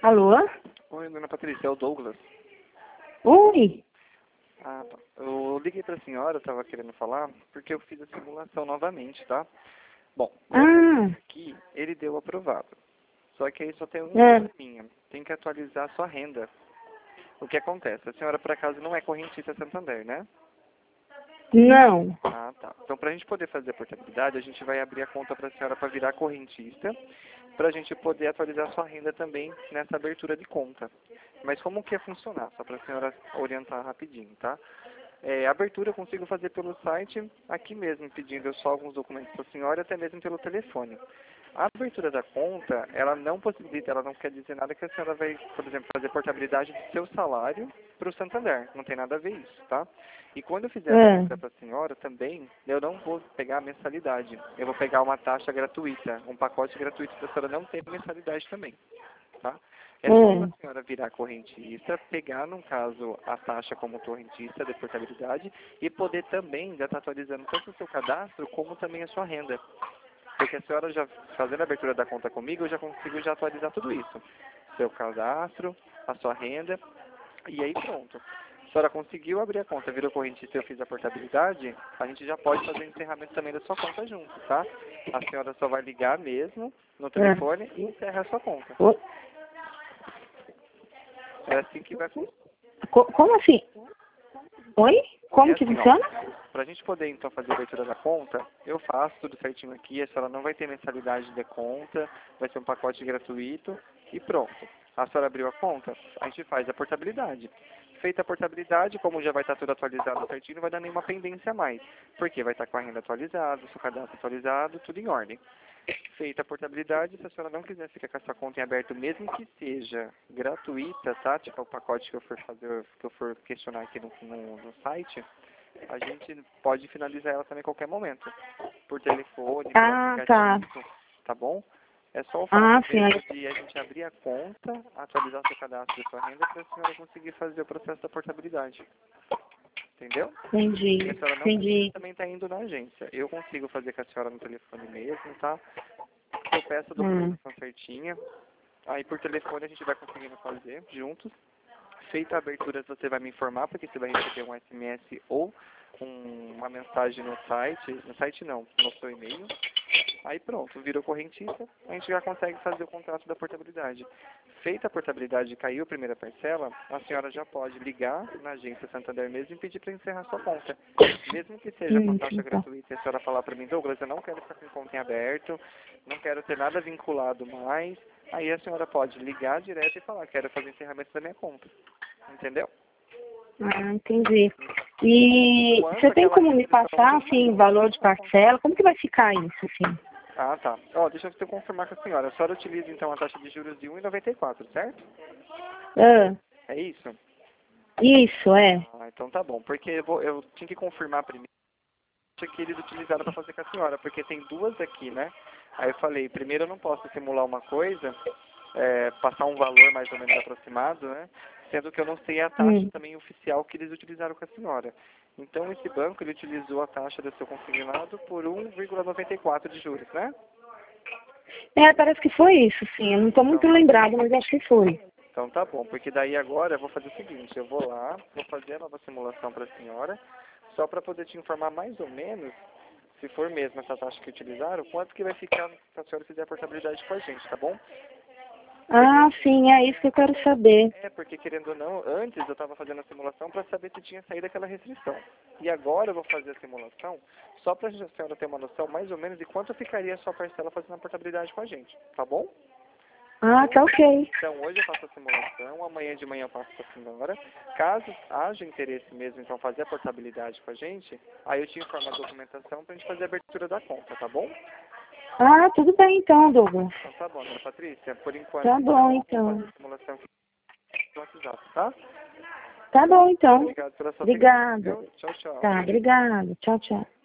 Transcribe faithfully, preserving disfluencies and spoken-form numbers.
Alô? Oi, dona Patrícia, é o Douglas. Oi? Ah, tá. Eu liguei pra senhora, eu tava querendo falar, porque eu fiz a simulação novamente, tá? Bom, Ah, aqui ele deu aprovado. Só que aí só tem um é. probleminha. Tem que atualizar a sua renda. O que acontece? A senhora, por acaso, não é correntista Santander, né? Não. Ah, tá. Então, para a gente poder fazer a portabilidade, a gente vai abrir a conta para a senhora para virar correntista, para a gente poder atualizar a sua renda também nessa abertura de conta. Mas como que ia funcionar? Só para a senhora orientar rapidinho, tá? É, a abertura eu consigo fazer pelo site, aqui mesmo, pedindo só alguns documentos para a senhora, até mesmo pelo telefone. A abertura da conta, ela não possibilita, ela não quer dizer nada que a senhora vai, por exemplo, fazer portabilidade do seu salário para o Santander. Não tem nada a ver isso, tá? E quando eu fizer a É. abertura para a senhora também, eu não vou pegar a mensalidade. Eu vou pegar uma taxa gratuita, um pacote gratuito para a senhora não ter mensalidade também, tá? É só É. para a senhora virar correntista, pegar, no caso, a taxa como correntista de portabilidade e poder também já estar atualizando tanto o seu cadastro como também a sua renda. Porque a senhora já fazendo a abertura da conta comigo, eu já consigo já atualizar tudo isso. Seu cadastro, a sua renda, e aí pronto. A senhora conseguiu abrir a conta, virou correntista e eu fiz a portabilidade, a gente já pode fazer o encerramento também da sua conta junto, tá? A senhora só vai ligar mesmo no telefone e encerra a sua conta. O- É assim que vai funcionar. co- Como assim? Oi? Como É que assim, ó. funciona? Pra gente poder então fazer a abertura da conta, eu faço tudo certinho aqui, a senhora não vai ter mensalidade de conta, vai ser um pacote gratuito e pronto. A senhora abriu a conta, a gente faz a portabilidade. Feita a portabilidade, como já vai estar tudo atualizado certinho, não vai dar nenhuma pendência a mais. Porque vai estar com a renda atualizada, o seu cadastro atualizado, tudo em ordem. Feita a portabilidade, se a senhora não quiser ficar com essa conta em aberto, mesmo que seja gratuita, tá? Tipo o pacote que eu for fazer, que eu for questionar aqui no, no, no site, a gente pode finalizar ela também a qualquer momento. Por telefone, por Ah, tá. aplicativo, tá bom? É só o Ah, fato sim. mesmo aí- de a gente abrir a conta, atualizar seu cadastro e sua renda para a senhora conseguir fazer o processo da portabilidade. Entendeu? Entendi. E a senhora não precisa Entendi. também estar indo na agência. Eu consigo fazer com a senhora no telefone mesmo, tá? Eu peço a Hum. documentação certinha. Aí por telefone a gente vai conseguindo fazer juntos. Feita a abertura, você vai me informar, porque você vai receber um S M S ou um- uma mensagem no site. No site não, no seu e-mail. Aí pronto, virou correntista, a gente já consegue fazer o contrato da portabilidade. Feita a portabilidade e caiu a primeira parcela, a senhora já pode ligar na agência Santander mesmo e pedir para encerrar sua conta. Mesmo que seja com Hum, taxa então. gratuita, e a senhora falar para mim, Douglas, eu não quero ficar com conta em aberto, não quero ter nada vinculado mais, aí a senhora pode ligar direto e falar, quero fazer encerramento da minha conta. Entendeu? Ah, entendi. E Enquanto você tem aquela como me restrição passar, assim, valor de parcela? Como que vai ficar isso, assim? Ah, tá. Ó, deixa eu confirmar com a senhora. A senhora utiliza, então, a taxa de juros de um vírgula noventa e quatro, certo? Ah, É isso? isso, é. Ah, então tá bom. Porque eu, vou, eu tinha que confirmar primeiro que eles utilizaram para fazer com a senhora, porque tem duas aqui, né? Aí eu falei, primeiro eu não posso simular uma coisa, é, passar um valor mais ou menos aproximado, né? Sendo que eu não sei a taxa Hum. também oficial que eles utilizaram com a senhora. Então esse banco, ele utilizou a taxa do seu consignado por um vírgula noventa e quatro de juros, né? É, parece que foi isso, sim. Eu não estou muito Então, lembrada, mas acho que foi. Então tá bom, porque daí agora eu vou fazer o seguinte, eu vou lá, vou fazer a nova simulação para a senhora, só para poder te informar mais ou menos, se for mesmo essa taxa que utilizaram, quanto que vai ficar se a senhora fizer a portabilidade com a gente, tá bom? Ah, sim, é isso que eu quero saber. É, porque querendo ou não, antes eu estava fazendo a simulação para saber se tinha saído aquela restrição. E agora eu vou fazer a simulação só para a senhora ter uma noção mais ou menos de quanto ficaria a sua parcela fazendo a portabilidade com a gente, tá bom? Ah, tá ok. Então, hoje eu faço a simulação, amanhã de manhã eu passo para a senhora. Caso haja interesse mesmo, então, fazer a portabilidade com a gente, aí eu te informo a documentação para a gente fazer a abertura da conta, tá bom? Ah, tudo bem então, Douglas. Então tá bom, dona Patrícia. Por enquanto, Tá bom, então, vou fazer então. a simulação aqui no WhatsApp, tá? Tá bom, então. Obrigado pela sua atenção, Obrigada. viu? Tchau, tchau. Tá, obrigada. Tchau, tchau.